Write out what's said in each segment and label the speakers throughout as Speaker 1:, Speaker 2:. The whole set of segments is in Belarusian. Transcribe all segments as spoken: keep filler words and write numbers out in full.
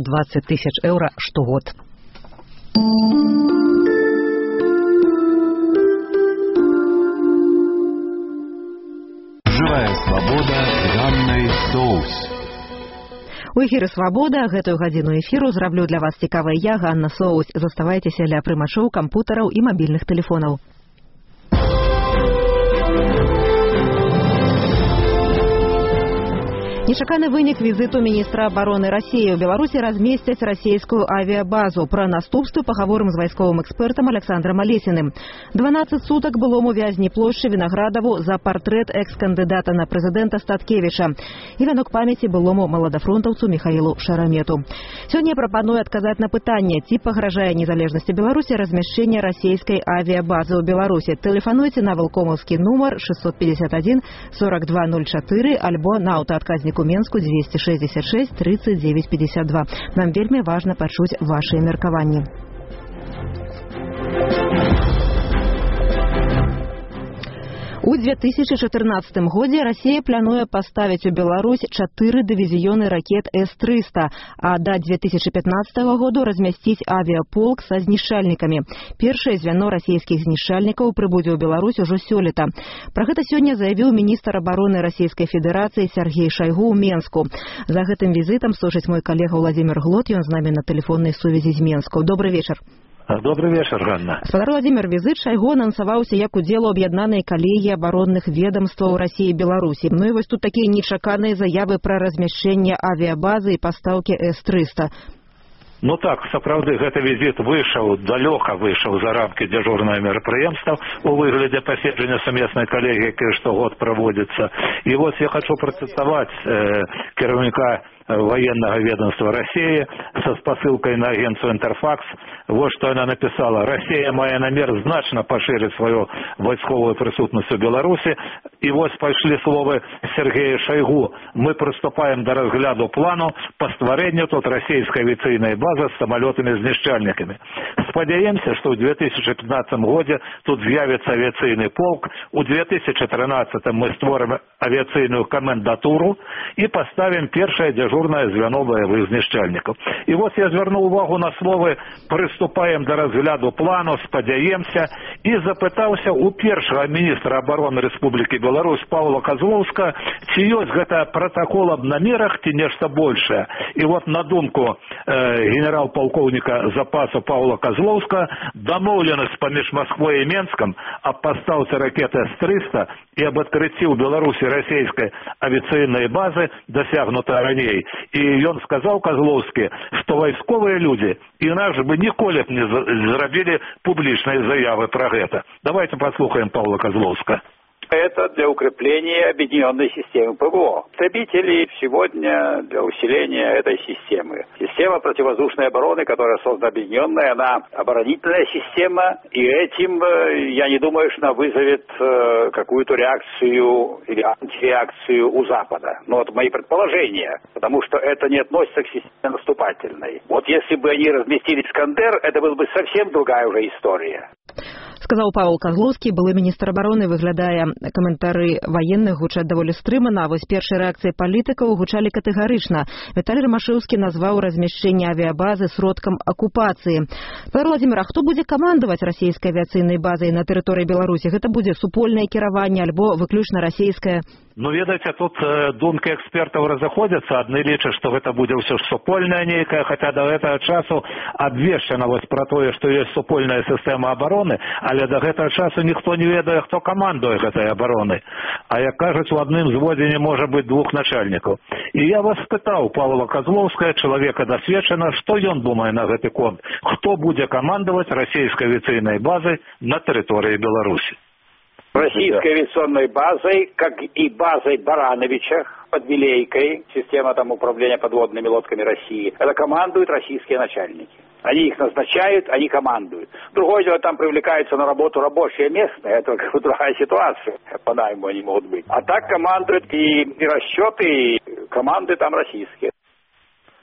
Speaker 1: двадцать тысяч евро штогод.
Speaker 2: Живая свабода з Ганнай Соус.
Speaker 1: У эфіры «Свабода». Гэтую гадзіну эфіру зраблю для вас цікавая я, Ганна Соус. Заставайцеся ля прымачоў, кампутараў і мабільных тэлефонаў. Нечаканы вынік візіту міністра абароны Расіі. У Беларусі размесцяць расійскую авіабазу. Пра наступствы пагаворым з вайсковым экспертам Александром Алесіным. дванаццаць сутак былому вязні плошчы Вінаградаву за партрэт экс-кандыдата на прэзідэнта Статкевіча і вянок памяці былому маладафронтаўцу Михаилу Шарамету. Сёння я прапаную адказаць на пытанне, ці пагражае незалежнасці Беларусі размяшчэнне расійскай авіабазы ў Беларусі. Тэлефануйце на валкомаўскі нумар шестьсот пятьдесят один сорок два ноль четыре альбо на аўтаадказніку Менску двести шестьдесят шесть тридцать девять пятьдесят два. Нам вельмі важна пачуць вашыя меркаванні. У две тысячи четырнадцатым годзе Расія плануе паставіць у Беларусь чатыры дывізіёны ракет эс триста, а да две тысячи пятнадцатого году размясціць авіаполк са знішчальнікамі. Першае звяно расійскіх знішчальнікаў прыбудзе ў Беларусь ужо сёлета. Пра гэта сёння заявіў міністр абароны Расійскай Федэрацыі Сергей Шайгу ў Менску. За гэтым візітам сочыць мой калега Владимир Глот, ён з намі на тэлефоннай сувязі з Менску. Добрый вечар.
Speaker 3: Добрый вечер, Ганна.
Speaker 1: Спадар Владимир, візит Шайгу анансаваўся як удзел у аб'яднанай калегіі абаронных ведомстваў Расіі і Беларусі. Ну і вось тут такія нечаканыя заявы пра размяшчэнне авіабазы і пастаўкі эс триста.
Speaker 3: Ну так, сапраўды, гэты візіт выйшаў, далёка выйшаў за рамкі дзяжурнага мерапрыемства у выглядзе паседжання сумеснай калегіі, якая штогод праводзіцца. І вось я хочу працытаваць э, кіраўніка военного ведомства России со спосылкой на агенцию Интерфакс. Вот что она написала. Россия мае намер значно поширить свою войсковую присутность в Беларуси. И вот пошли словы Сергея Шойгу. Мы приступаем до разгляду плану по створению тут российской авиационной базы с самолетами-знищальниками. Сподеемся, что в две тысячи пятнадцатом году тут з'явится авиационный полк. У две тысячи тринадцатом мы створим авиационную комендатуру и поставим первое дежурное звено боевых знішчальников. И вот я звернуў увагу на словы «приступаем до разгляду плану», «спадзяемся» и запытаўся у першага міністра обороны Республики Беларусь Павла Козловска, ці ёсць гэта протокол об намерах, ці нешта большее. И вот на думку э, генерал-полковника запаса Павла Козловска, домовленность паміж Москвой и Менском об поставце ракет эс триста и об открытии в Беларуси российской авиационной базы досягнута ранее. И он сказал Козловски, что войсковые люди иначе бы николи б не зрабілі публичные заявы про это. Давайте послухаем Павла Козловска.
Speaker 4: Это для укрепления объединенной системы ПВО. Истребители сегодня для усиления этой системы. Система противовоздушной обороны, которая создана объединенная, она оборонительная система, и этим, я не думаю, что она вызовет какую-то реакцию или антиреакцию у Запада. Но это мои предположения, потому что это не относится к системе наступательной. Вот если бы они разместили «Искандер», это была бы совсем другая уже история.
Speaker 1: Сказаў Павел Козловскі, былы міністр абароны. Выглядае, каментары ваенных гучаць даволі стрымана, а вось першыя рэакцыі палітыкаў гучалі катэгарычна. Віталій Рамашэўскі назваў размяшчэнне авіабазы сродкам акупацыі. Спадар Владимир, а хто будзе камандаваць расійскай авіацыйнай базай на тэрыторыі Беларусі? Гэта будзе супольнае кіраванне альбо выключна расійскае?
Speaker 3: Ну, ведаеце, тут э, думкі экспертаў разыходзяцца. Адны лічаць, што гэта будзе ўсё ж супольная нейкая, хаця да гэтага часу абвешчана вось пра тое, што ёсць супольная сістэма абароны, але да гэтага часу ніхто не ведае, хто камандуе гэтай абароны. А як кажуць, у адным зводзе не можа быць двух начальнікаў. І я вас спытаў Павла Козловскага, чалавека дасведчана, што ён думае на гэты конт, хто будзе камандаваць расійскай авіацыйнай базай на тэрыторыі Беларусі.
Speaker 4: Российской авиационной базой, как и базой Барановича под Вилейкой, система там управления подводными лодками России, это командуют российские начальники. Они их назначают, они командуют. Другое дело, там привлекаются на работу рабочие местные, это как бы другая ситуация, по найму они могут быть. А так командуют и, и расчеты, и команды там российские.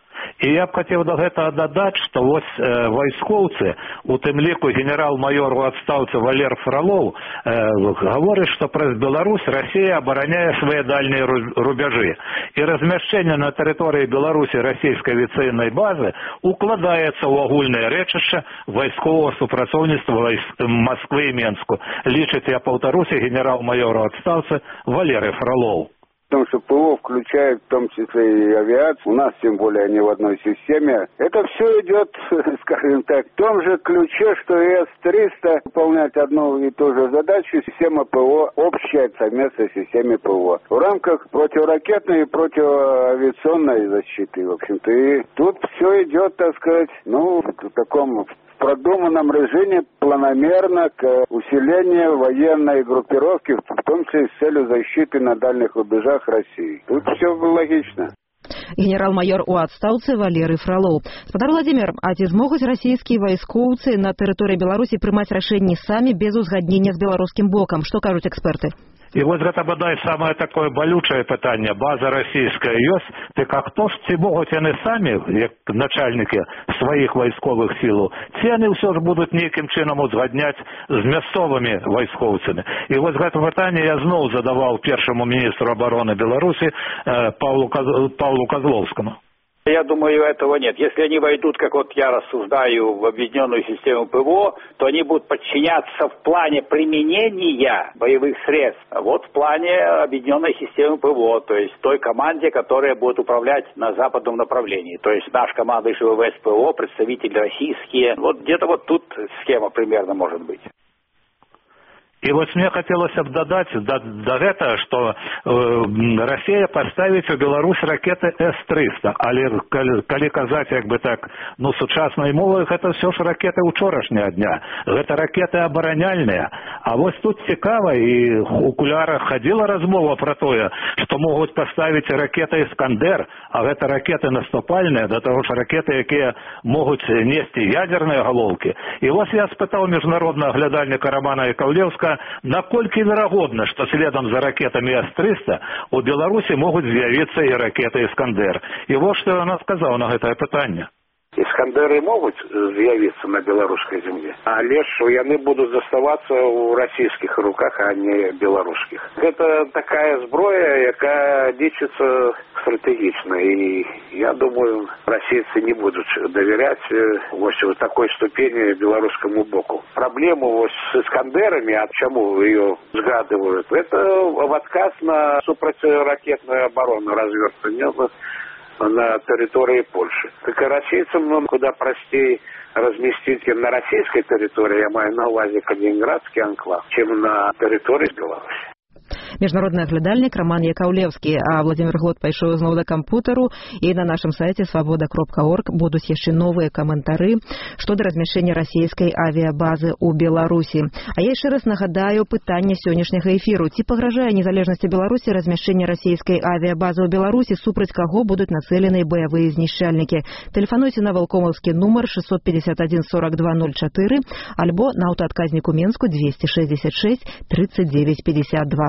Speaker 3: І я б хотів до гэтага дадаць, што вось э, вайскоўцы, у тым ліку генерал-майор у адстаўцы Валер Фролов, э, гаворыць, што праз Беларусь Расія абараняе свае дальнія рубяжы. І размяшчэнне на тэрыторыі Беларусі расійскай авіяцыйнай базы укладаецца ў агульнае рэчышча вайсковага супрацоўніцтва Москвы і Менску. Лічыць, я паўтаруся, генерал-майор у адстаўцы Валерий Фролов.
Speaker 5: Потому что ПВО включает в том числе и авиацию, у нас тем более не в одной системе. Это все идет, скажем так, в том же ключе, что и эс триста выполнять одну и ту же задачу, система ПВО общая совместной системе ПВО. В рамках противоракетной и противоавиационной защиты, в общем-то. И тут все идет, так сказать, ну, в таком продуманном режиме, планомерно к усилению военной группировки, в том числе с целью защиты на дальних рубежах России. Тут все логично.
Speaker 1: Генерал-майор у адстаўцы Валерий Фролов. Спадар Владимир, а ці змогуць расійскія вайскоўцы на тэрыторыі Беларусі прымаць рашэнні самі без узгаднення з беларускім бокам? Што кажуць эксперты?
Speaker 3: І вось гэта, бадай, самае такое балючае пытанне. База расійская ёсць, дык а хто ж ці могуць яны самі, як начальнікі сваіх вайсковых сілаў, ці яны ўсё ж будуць нейкім чынам узгадняць з мясцовымі вайскоўцамі? І вось гэта пытанне я зноў задаваў першаму міністру абароны Беларусі э, Павлу, Каз... Павлу Козловскому.
Speaker 4: Я думаю, этого нет. Если они войдут, как вот я рассуждаю, в объединенную систему ПВО, то они будут подчиняться в плане применения боевых средств. Вот в плане объединенной системы ПВО, то есть той команде, которая будет управлять на западном направлении. То есть наш командующий ВВС ПВО, представители российские. Вот где-то вот тут схема примерно может быть.
Speaker 3: І вось мне хацелася б дадаць да, да гэта, што э, Расія паставіць у Беларусь ракеты эс триста, але калі, калі казаць, як бы так, ну, сучаснай мовай, гэта ўсё ж ракеты ўчорашняга дня. Гэта ракеты абараняльныя. А вось тут цікава, і у кулярах хадзіла размова пра тое, што могуць паставіць ракеты «Іскандер», а гэта ракеты наступальныя, да таго ж ракеты, якія могуць несці ядзерныя галоўкі. І вось я спытаў міжнароднага глядальніка Романа Яковлевска, наколькі верагодна, што следам за ракетамі эс триста у Беларусі могуць з'явіцца і ракеты «Іскандер». І вось што ён сказаў на гэтае пытанне.
Speaker 6: Іскандеры могуць з'явіцца на беларускай земле, але ж яны будуць заставацца ў расійскіх руках, а не беларускіх. Гэта такая зброя, якая лічыцца стратэгічна, і я думаю, расійцы не будуць давяряць вось у такой ступені беларускаму боку. Праблему вось з іскандерамі, а чаму ее згадывают, это в адказ на супрацьракетную оборону развертывания на территории Польши. Так и российцам ну, куда простее разместить на российской территории, я маю на увазе Калининградский анклав, чем на территории Беларуси.
Speaker 1: Міжнародны аглядальнік Роман Яковлевскі, а Владимир Глот пайшоў зноў да кампутару, і на нашым сайце свабода кропка орг будуць яшчэ новыя каментары што да размяшчэння расійскай авіябазы ў Беларусі. А я яшчэ раз нагадаю пытанне сённяшняга эфіру. Ці пагражае незалежнасці Беларусі размяшчэнне расійскай авіябазы ў Беларусі, супраць каго будуць нацэлены баявыя знішчальнікі? Тэлефануйце на валкомаўскі нумар шестьсот пятьдесят один сорок два ноль четыре альбо на аўтаадказніку Менску двести шестьдесят шесть тридцать девять пятьдесят два.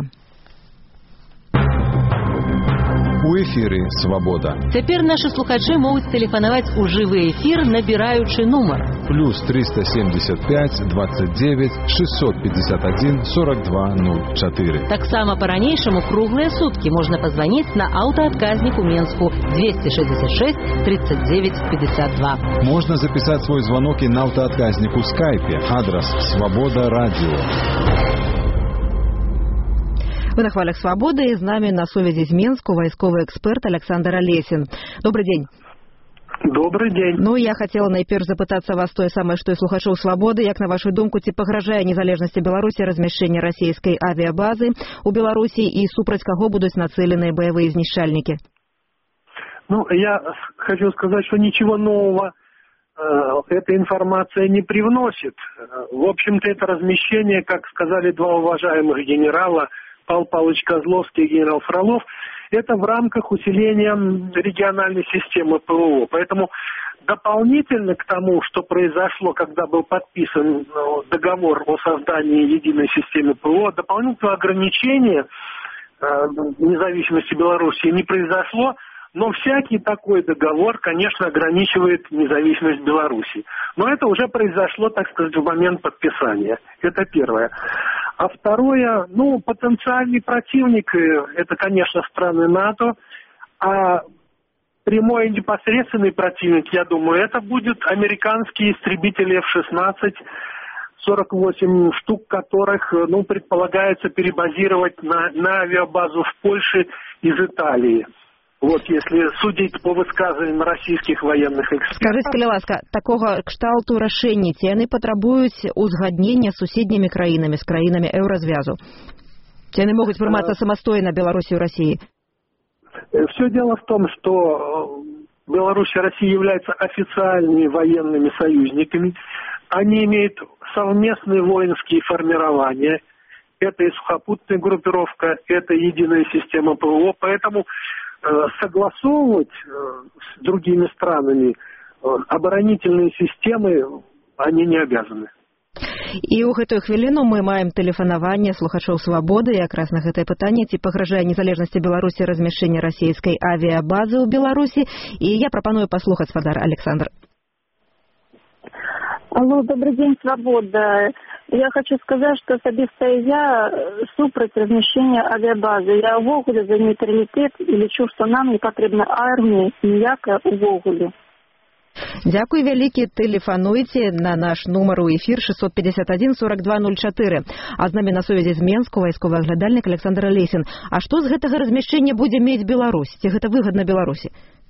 Speaker 2: У эфіры «Свабода».
Speaker 7: Цяпер нашы слухачы могуць тэлефанаваць у жывы эфір, набіраючы нумар
Speaker 2: плюс триста семьдесят пять двадцать девять шестьсот пятьдесят один сорок два ноль четыре.
Speaker 7: Таксама па-ранейшаму круглыя суткі можна пазваніць на аўтаадказнік у Менску двести шестьдесят шесть тридцать девять пятьдесят два.
Speaker 2: Можно записать свой звонок и на аўтаадказніку в скайпе. Адрес «Свобода радио».
Speaker 1: Вы на хвалях «Свободы», и с нами на совязи из Менску вайсковый эксперт Александр Алесин. Добрый день.
Speaker 8: Добрый день.
Speaker 1: Ну, я хотела найперш запытаться вас тое самае, што і слухачоў «Свободы». Як на вашу думку, ці пагражае незалежнасці Беларусі размяшчэнне расійскай авіябазы ў Беларусі і супраць каго будуць нацэленыя баявыя знішчальнікі?
Speaker 8: Ну, я хочу сказать, что ничего нового э, эта информация не привносит. В общем-то, это размещение, как сказали два уважаемых генерала, Павел Павлович Козловский и генерал Фролов, это в рамках усиления региональной системы ПВО. Поэтому дополнительно к тому, что произошло, когда был подписан договор о создании единой системы ПВО, дополнительного ограничения независимости Белоруссии не произошло, Но всякий такой договор, конечно, ограничивает независимость Беларуси. Но это уже произошло, так сказать, в момент подписания. Это первое. А второе, ну, потенциальный противник, это, конечно, страны НАТО, а прямой и непосредственный противник, я думаю, это будут американские истребители эф шестнадцать, сорок восемь штук которых, ну, предполагается перебазировать на, на авиабазу в Польше из Италии. Вот, если судить по высказываниям российских военных экспертов.
Speaker 1: Скажите, калі ласка, такого кшталту рашэнні, ці яны патрабуюць узгаднення з суседнімі краінамі, з краінамі еўразвязу? Ці яны могуць прымацца самастойна Беларусью и Россией?
Speaker 8: Все дело в том, что Беларусь и Россия являются официальными военными союзниками. Они имеют совместные воинские формирования. Это и сухопутная группировка, это единая система ПВО. Поэтому согласовывать с другими странами оборонительные системы они не обязаны.
Speaker 1: І ў гэтую хвіліну мы маем тэлефанаванне слухачоў свабоды якраз на гэтае пытанне, ці пагражае незалежнасці Беларусі размяшчэнне расійскай авіабазы ў Беларусі. І я прапаную паслухаць спадар Александр.
Speaker 9: Алло, добрый день, свобода. Я хочу сказать, что особисто я супраць размещения авиабазы. Я увогуле за нейтралитет и лечу, что нам не потребна армия ніяка увогуле.
Speaker 1: Дякую вялікі, тэлефануйце на наш нумар у эфир шестьсот пятьдесят один сорок два ноль четыре. А з намі на сувязі з Менску вайсковы аглядальнік Александр Лесін. А што з гэтага размяшчэння будзе мець Беларусь? Ці гэта выгодна Беларусі?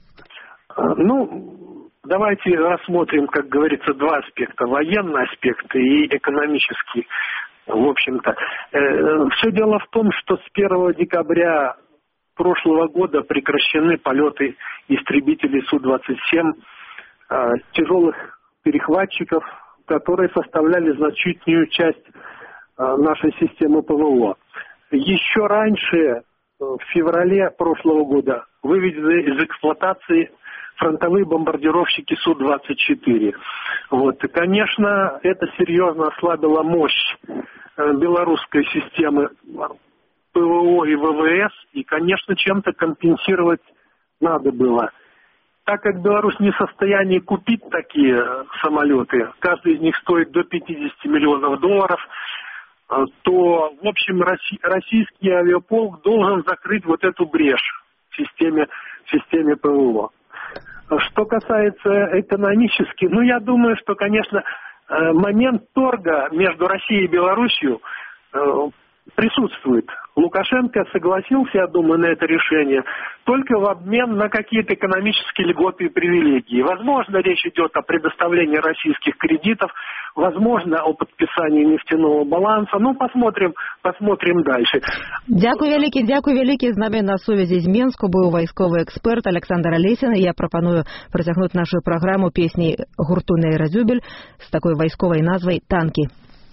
Speaker 8: Ну, давайте рассмотрим, как говорится, два аспекта. Военный аспект и экономический. В общем-то, все дело в том, что с первого декабря прошлого года прекращены полеты истребителей Су двадцать семь, тяжелых перехватчиков, которые составляли значительную часть нашей системы ПВО. Еще раньше, в феврале прошлого года, выведены из эксплуатации фронтовые бомбардировщики Су двадцать четыре. Вот. И, конечно, это серьезно ослабило мощь белорусской системы ПВО и ВВС, и, конечно, чем-то компенсировать надо было. Так как Беларусь не в состоянии купить такие самолеты, каждый из них стоит до пятидесяти миллионов долларов, то, в общем, российский авиаполк должен закрыть вот эту брешь в системе, в системе ПВО. Что касается экономически, ну, я думаю, что, конечно, момент торга между Россией и Беларусью присутствует. Лукашенко согласился, я думаю, на это решение только в обмен на какие-то экономические льготы и привилегии. Возможно, речь идет о предоставлении российских кредитов, возможно, о подписании нефтяного баланса. Ну, посмотрим, посмотрим дальше.
Speaker 1: Дякую вялікі, дякую вялікі. З нами на сувязі з Менску быў вайсковы эксперт Александр Лесін. Я прапаную працягнуць нашу праграму песні гурту «Нейразюбель» з такой вайсковай назвай «Танкі».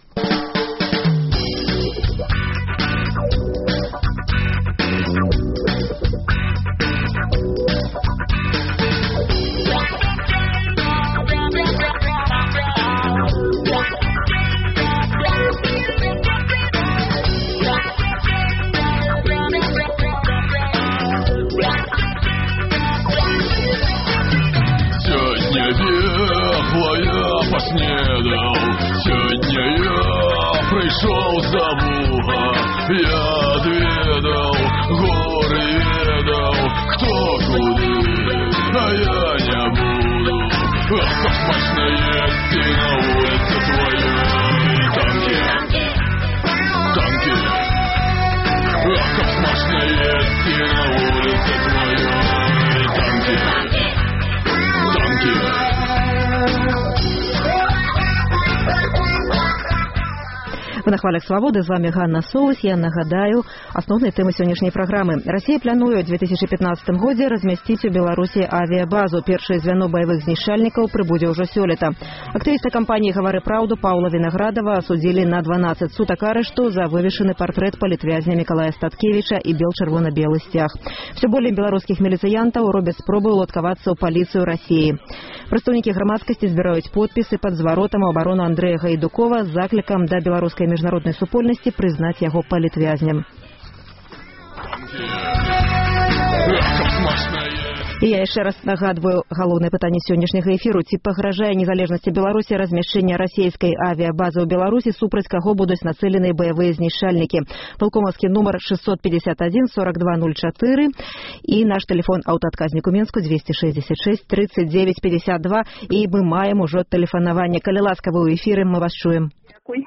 Speaker 10: Поснедал, сегодня я пришел за Бога, я отведал, горы ведал, кто куды, а я не буду. Ах, как смачно есть и на улице твоей танки, танки. Ах, как смачно есть и на улице твоей танки, танки.
Speaker 1: На хвалях свободы, з вами Ганна Соус. Я нагадаю основные темы сегодняшней программы. Россия плануе ў две тысячи пятнадцатым годзе размясціць у Беларусі авиабазу. Першае звяно боевых знішчальнікаў прыбудзе ўжо сёлета. Актывіста кампании «Гавары праўду» Паўла Виноградова осудили на дванадцать суток арешту за вывешенный портрет политвязня Миколая Статкевича и бел чырвона-белый сцяг. Все более белорусских милициянтов робят спробы уладкавацца ў паліцыю России. Прадстаўнікі грамадскасці збіраюць подпісы под зваротам оборону Андрея Гайдукова с закликом до белорусской международной супольности признать его политвязнем. І я яшчэ раз нагадваю галоўнае пытанне сённяшняга эфіру. Ці пагражае незалежнасці Беларусі размяшчэнне расійскай авіябазы ў Беларусі, супраць каго будуць нацэлены баявыя знішчальнікі. Палкомаўскі нумар шестьсот пятьдесят один сорок два ноль четыре і наш тэлефон аўтаадказніку Менску двести шестьдесят шесть тридцать девять пятьдесят два. І мы маем ужо тэлефанаванне. Калі ласка, вы ў эфіры, мы вас чуем.
Speaker 11: Дякую.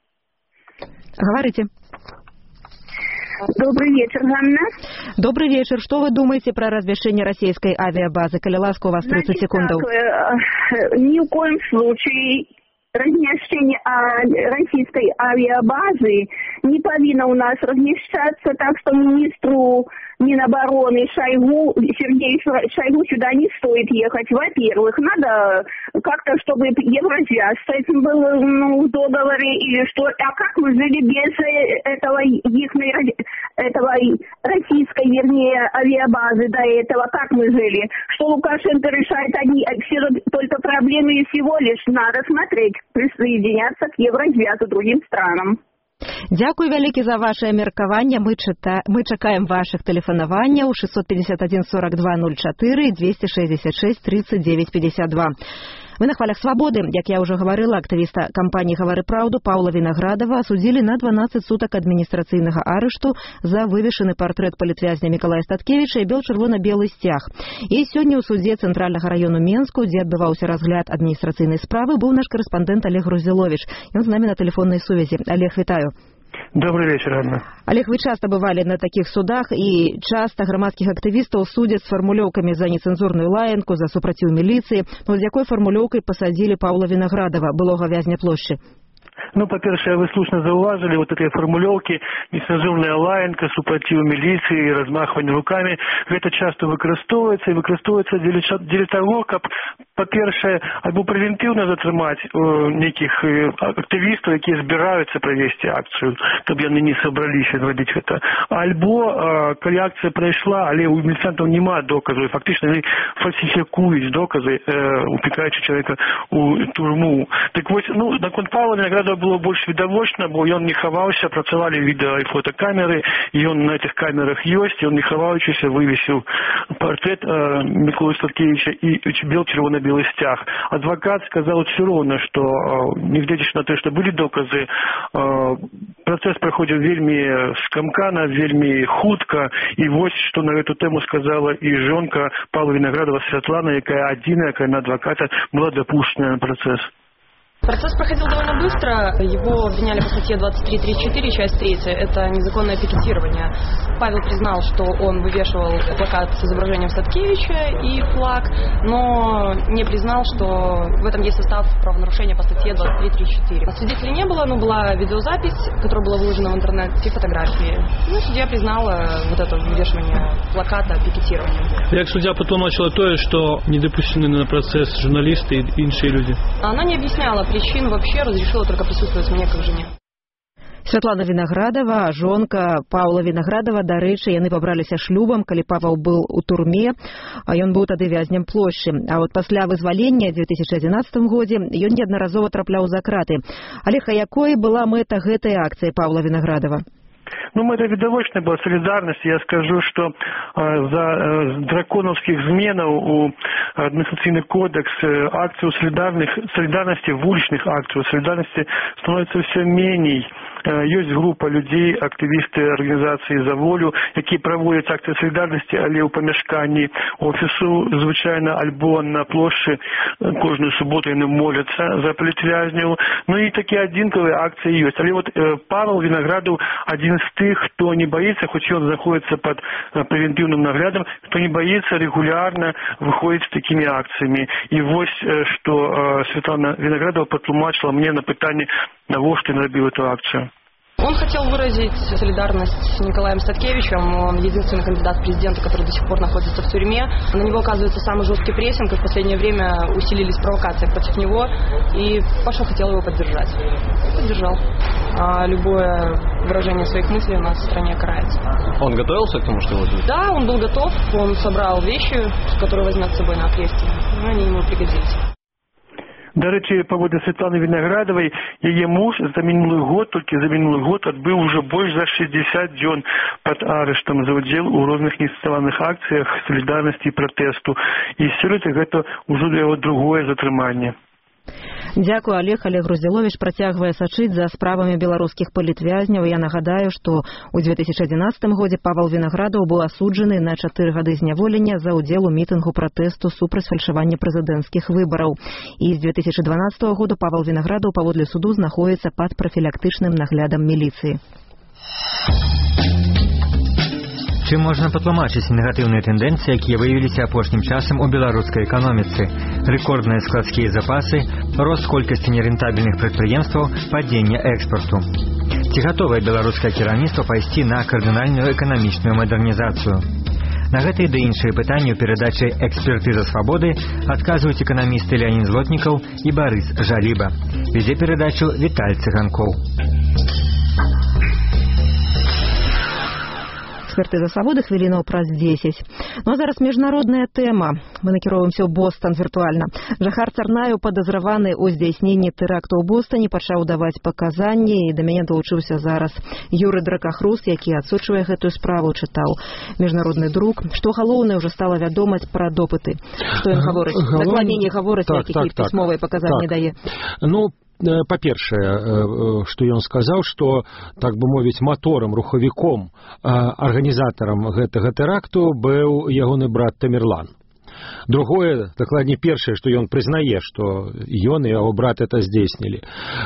Speaker 1: Говорите.
Speaker 11: Добрый вечер, Ганна.
Speaker 1: Добрый вечер. Что вы думаете про размещение российской авиабазы? Коли ласка, у вас тридцать секунд.
Speaker 11: Ни в коем случае размещение российской авиабазы не повинно у нас размещаться, так что министру Минобороны Шойгу, Сергею Шойгу сюда не стоит ехать. Во-первых, надо как-то, чтобы Евразиас с этим был ну, в договоре или что. А как мы жили без этого, ихной, этого российской, вернее, авиабазы до этого? Как мы жили? Что Лукашенко решает одни, все только проблемы и всего лишь надо смотреть, присоединяться к Евразиасу другим странам.
Speaker 1: Дякую вялікі за ваше меркаванне. Мы, чыта... мы чакаем ваших тэлефанаванняў шестьсот пятьдесят один сорок два ноль четыре и двести шестьдесят шесть тридцать девять пятьдесят два. Мы на хвалях свабоды, як я ўжо гаварыла, актывіста кампаніі «Гавары праўду» Паўла Вінаградава асудзілі на дванаццаць сутак адміністрацыйнага арышту за вывешаны партрэт палітвязня Мікалая Статкевіча і бел-чырвона-белы сцяг. І сёння ў судзе Цэнтральнага раёну Менску, дзе адбываўся разгляд адміністрацыйнай справы, быў наш карэспандэнт Олег Грузіловіч. Ён з намі на тэлефоннай сувязі. Олег, вітаю.
Speaker 8: Добрый вечер, Анна.
Speaker 1: Олег, вы часто бывали на таких судах, и часто громадских активистов судят с формулёўкамі за нецензурную лаянку, за супраціў милиции. Но з якой формулёўкай посадили Паўла Вінаградава, былога вязня плошчы?
Speaker 8: Ну, по-перше, вы слушно зауважили вот этой формулёўки нецензурная лаянка, супротив милиции, размахивание руками. Это часто выкарыстоўваецца и выкарыстоўваецца дзеля, дзеля того, каб, по-перше, альбо превентивно затрымаць э, неких э, активистов, которые збираются провести акцию, каб яны не собрались зрабіць гэта. Альбо, э, калі акция пройшла, але у милицантов нема доказов, фактично они фальсификуют доказы, э, упекаючи человека у турму. Так вот, ну, наконт Павла Вінаградова было больше відавочна, бо ён не хаваўся, працавалі відэа і фотокамеры, і ён на этих камерах ёсць, і ён не хаваючыся вывесіў партрэт э, Міколы Статкевіча і бел-чырвона-белы сцяг. Адвокат сказал все ровно, что э, негледзячы на то, что были доказы, э, процесс проходил вельмі скамкана, вельмі хутка, і вось что на эту тему сказала і жонка Павла Вінаградова Святлана, якая адзіная, якая на адвоката была допущена на процесс.
Speaker 12: Процесс проходил довольно быстро. Его обвиняли по статье двадцать три тридцать четыре, часть третья. Это незаконное пикетирование. Павел признал, что он вывешивал плакат с изображением Статкевича и флаг, но не признал, что в этом есть состав правонарушения по статье двадцать три тридцать четыре. Свидетелей не было, но была видеозапись, которая была выложена в интернет, и фотографии. Ну, судья признала вот это вывешивание плаката пикетированием.
Speaker 13: Як судья потолмачила то, что не допущены на процесс журналисты и іншие люди?
Speaker 12: Она не объясняла причин, вообще разрешила только присутствовать мне как жене.
Speaker 1: Святлана Вінаградава, жонка Паўла Вінаградава, дарэчы, яны пабраліся шлюбам, калі Павел быў у турме, а ён быў тады вязнем плошчы. А вот пасля вызвалення ў две тысячи одиннадцатым годзе ён неаднаразова трапляў за краты. Олег, а якой была мэта гэтай акцыі Паўла Вінаградава?
Speaker 8: Ну, это видовочная была солидарность. Я скажу, что э, за э, драконовских зменов у административный кодекс э, акций солидарности, уличных акций солидарности становится все менее. Э, есть группа людей, активисты организации «За волю», которые проводят акции солидарности, але у помешканні офису, звичайно, альбо на площади кожную субботу они молятся за політвязнів. Ну и такие одинковые акции есть. Але вот э, Павел Виноградов один из тех, кто не боится, хоть он находится под э, превентивным наглядом, кто не боится, регулярно выходит с такими акциями. И вот э, что э, Светлана Виноградова потлумачила мне на питание, на во что набил эту акцию.
Speaker 12: Он хотел выразить солидарность с Николаем Статкевичем. Он единственный кандидат в президенты, который до сих пор находится в тюрьме. На него оказывается самый жесткий прессинг, и в последнее время усилились провокации против него. И Паша хотел его поддержать. Поддержал. А любое выражение своих мыслей у нас в стране карается.
Speaker 14: Он готовился к тому, что его ждет?
Speaker 12: Да, он был готов. Он собрал вещи, которые возьмет с собой на окрестие. Но они ему пригодились.
Speaker 8: До речі, паводле Светланы Виноградовой, яе муж за мінулы год, толькі за мінулы год адбыў ужо больш за шестьдесят дзён пад арыштам за ўдзел у розных ініцыяваных акцыях салідарнасці і пратэсту. І сёлета гэта ўжо для яго другое затрыманне.
Speaker 1: Дзякую, Олег. Олег Груздзіловіч працягвае сачыць за справамі беларускіх палітвязняў. Я нагадаю, што ў две тысячи одиннадцатым годзе Павел Виноградов быў асуджаны на чатыры гады зняволення за ўдзел у мітынгу пратэсту супраць фальшавання прэзідэнцкіх выбараў. І з две тысячи дванаццатага года Павел Виноградов паводле суду знаходзіцца пад прафілактычным наглядам міліцыі.
Speaker 15: Чым можна патлумачыць негатыўныя тэндэнцыі, якія выявіліся апошнім часам у беларускай эканоміцы? Рэкордныя складскія запасы, рост колькасці нерэнтабельных прадпрыемстваў, падзенне экспарту. Ці гатовае беларускае кіраўніцтва пайсці на кардынальную эканамічную мадэрнізацыю? На гэтыя ды іншыя пытанні ў перадачы «Экспертыза свабоды» адказваюць эканамісты Леонид Злотнікаў і Барыс Жаліба. Вядзе перадачу Віталь Цыганкоў.
Speaker 1: Экспертыза свабоды хвілінаў праз дзесяць. Ну а зараз міжнародная тэма. Мы накіроўваемся ў Бостон віртуальна. Джахар Царнаеў, падазраваны ў здзяйсненні тэракту ў Бостоне, пачаў даваць паказанні, і да мяне далучыўся зараз Юры Дракахрус, які адсочвае гэтую справу, чытаў міжнародны друк. Што галоўнае ўжо стала вядомаць пра допыты. Што ён гаворыць?
Speaker 16: Галоўна...
Speaker 1: Дакладней не гаворыць,
Speaker 16: так,
Speaker 1: якія
Speaker 16: так,
Speaker 1: пісьмовыя
Speaker 16: так,
Speaker 1: паказанні
Speaker 16: так.
Speaker 1: дае.
Speaker 16: Ну, па-першае, што ён сказаў, што, так бы мовіць, маторам, рухавіком, арганізатарам гэтага тэракту быў ягоны брат Тамерлан. Другое, дакладней першае, што ён прызнае, што ён і яго брат это здзейснілі.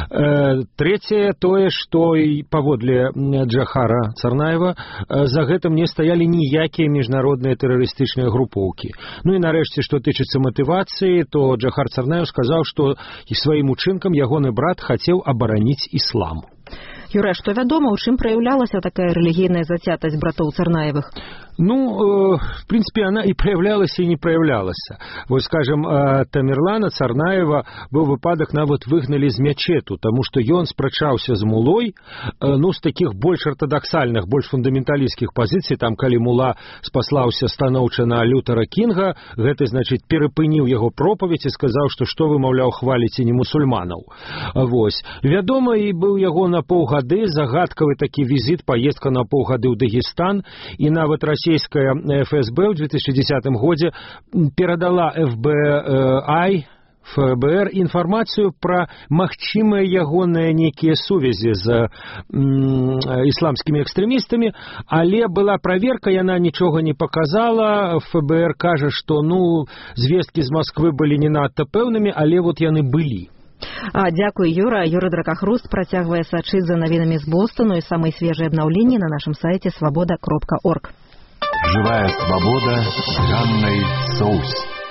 Speaker 16: Трэцяе, тое, што і паводле Джахара Царнаева за гэтым не стаялі ніякія міжнародныя тэрарыстычныя групоўкі. Ну і нарэшце, што тычыцца матывацыі, то Джахар Царнаев сказаў, што і сваім учынкам ягоны брат хацеў абараніць іслам.
Speaker 1: Юра, што вядома, у чым праяўлялася такая рэлігійная зацятасць братоў Царнаевых?
Speaker 16: Ну, э, в принципе, она и проявлялась, и не проявлялась. Вот, скажем, э, Тамерлана Царнаева был выпадок, нават выгнали з мячету, тому что ён спрачаўся з мулой, э, ну, з таких больш ортодоксальных, больш фундаменталістскіх пазіцый, там, калі мула спаслаўся станоўча на Лютера Кінга, гэты, значит, перапыніў яго пропаведь и сказаў, что што вы, маўляў, хваліце не мусульманаў. Вось. Вядома, і быў яго на паўгады, загадкавы такі візіт, паездка на паўгады ў Дагестан, і нават расійская эф эс бэ ў две тысячи десятым годзе перадала эф бэ ай, эф бэ эр інфармацыю пра магчымыя ягоныя нейкія сувязі з м, ісламскімі экстрэмістамі, але была праверка, яна нічога не паказала. эф бэ эр кажа, што ну, звесткі з Масквы былі не надта пэўнымі, але вот яны былі.
Speaker 1: А, дзякуй, Юра. Юра Дракахрус працягвае сачыць за навінамі з Бостону і самыя свежыя абнаўленні на нашым сайце свабода кропка орг.
Speaker 17: Живая свобода с Ганной Соус.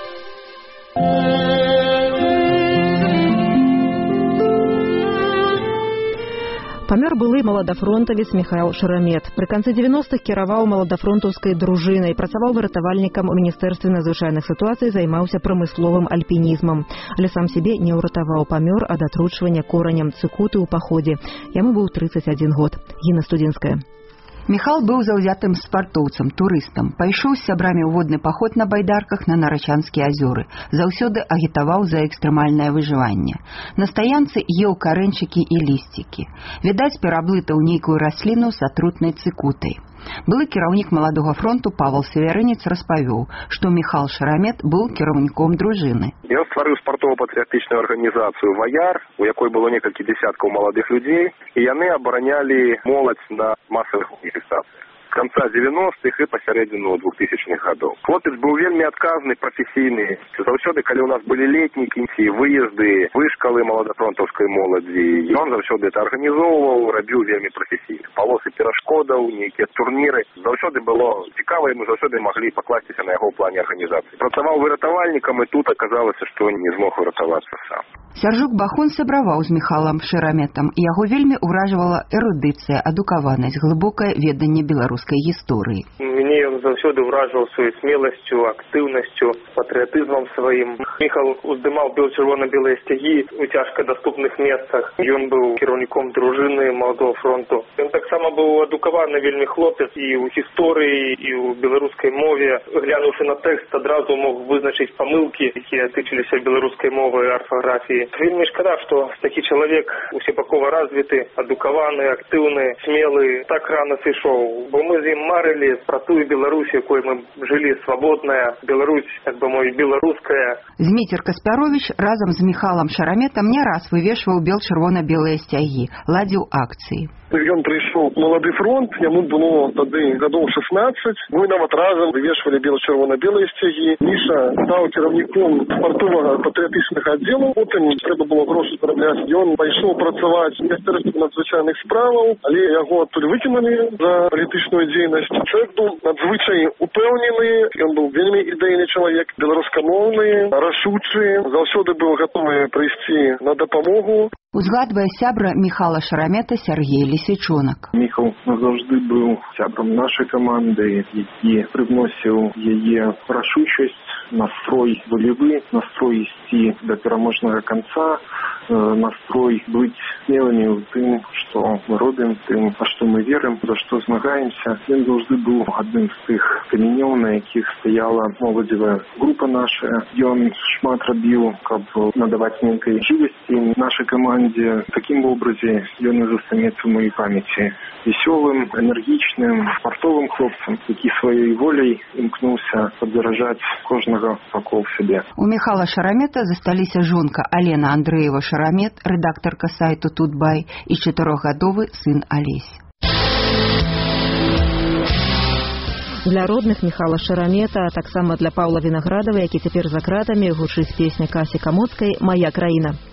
Speaker 1: Памёр былы маладафронтавец Міхаіл Шарамет. Пры канцы дзевяностых кіраваў маладафронтаўскай дружынай, працаваў выратавальнікам у міністэрстве надзвычайных сітуацый, займаўся прамысловым альпінізмам. Але сам сябе не ўратаваў, памёр ад атручвання коранем цыкуты ў паходзе. Яму быў тридцать один год. Гіна Студзінская.
Speaker 18: Міхал быў заўзятым спартоўцам, турыстам. Пайшоў з сябрамі ў водны паход на байдарках на Нарачанскія азёры. Заўсёды агітаваў за экстрэмальнае выжыванне. На стаянцы еў карэнчыкі і лісцікі. Відаць, пераблытаў нейкую расліну з атрутнай цыкутай. Былы кіраўнік маладога фронту Павел Северынец распавёў, што Міхал Шарамет быў кіраўніком дружыны.
Speaker 6: Ён стварыў спартова-патрыятычную арганізацыю «Ваяр», у якой было некалькі дзесяткаў маладых людзей, і яны абаранялі моладзь на масавых маніфестацыях. З канца дзевяностых і пасярэдзіну двухтысячных гадоў. Хлопец быў вельмі адказны, прафесійны. Заўсёды, калі ў нас былі летнікі, выезды, вышкалы маладафронтаўскай моладзі, ён заўсёды это арганізоўваў, рабіў вельмі прафесійна. Палосы перашкодаў, нейкія турніры. Заўсёды было цікава, і мы заўсёды маглі пакласціся на яго ў плане арганізацыі. Працаваў выратавальнікам, і тут аказалася, што не змог выратавацца сам.
Speaker 18: Сяржук Бахун сябраваў з Міхалам Шараметам, і яго вельмі ўражвала эрудыцыя, адукаванасць, глыбокае веданне беларускай беларускай гісторыі.
Speaker 19: Мяне ён заўсёды ўражваў сваёй смеласцю, актыўнасцю, патрыятызмам сваім. Міхал уздымаў бел-чырвона-белыя сцягі у цяжкадаступных месцах. Ён быў кіраўніком дружыны маладога фронту. Ён таксама быў адукаваны вельмі хлопец і ў гісторыі, і ў беларускай мове. Глянуўшы на тэкст, адразу мог вызначыць памылкі, якія тычыліся беларускай мовы і арфаграфіі. Вельмі шкада, што такі чалавек усебакова развіты, адукаваны, актыўны, смелы, так рана сышоў. Бо мы з ім марылі пра тую Беларусь, якой мы жылі свабодная. Беларусь, так бы мой, беларуская.
Speaker 18: Зміцер Каспярович разам з Міхалам Шараметам не раз вывешваў бел-чырвона-белыя сцягі, ладзіў акцыі.
Speaker 20: Ён прыйшоў малады фронт, яму было тады гадоў шаснаццаць. Мы нават разам вывешвалі бел-чырвона-белыя сцягі. Міша стаў кіраўніком спартовага патрыятычнага аддзелу. Потым трэба было грошы зарабляць. Ён пайшоў працаваць у міністэрстве надзвычайных справаў, але яго адтуль выкінулі за палітычную дзейнасць. Чалавек быў надзвычай упэўнены, ён быў вельмі ідэйны чалавек, беларускамоўны, рашучы, заўсёды быў гатовы прыйсці на дапамогу.
Speaker 18: Узгадвае сябра Міхала Шарамета Сергей Лісічонак.
Speaker 21: Міхал назаўжды быў сябрам нашай каманды, які прывносіў яе рашучасць, настрой волевы, настрой ісці да пераможнага канца, настрой быць смелымі ў тым, што мы робім, тым, а што мы верым, за што змагаемся. Ён заўжды быў адным з тых камянёў, на якіх стаяла моладзевая група наша. Ён шмат рабіў, каб надаваць нейкай жывасці нашай камандзе. В таким образе ён і застанецца ў маёй памяці. Весёлым, энергічным, спартовым хлопцам, які сваёй воляй імкнуўся падзаражаць кожнага вакол сябе.
Speaker 18: У Міхала Шарамета засталіся жонка Алена Андрэева Шарамет, рэдактарка сайту Тутбай, і чатырохгадовы сын Алесь.
Speaker 1: Для родных Міхала Шарамета, а таксама для Паўла Вінаградава, які цяпер за кратамі, гучыць песня Касі Камоцкай «Мая краіна».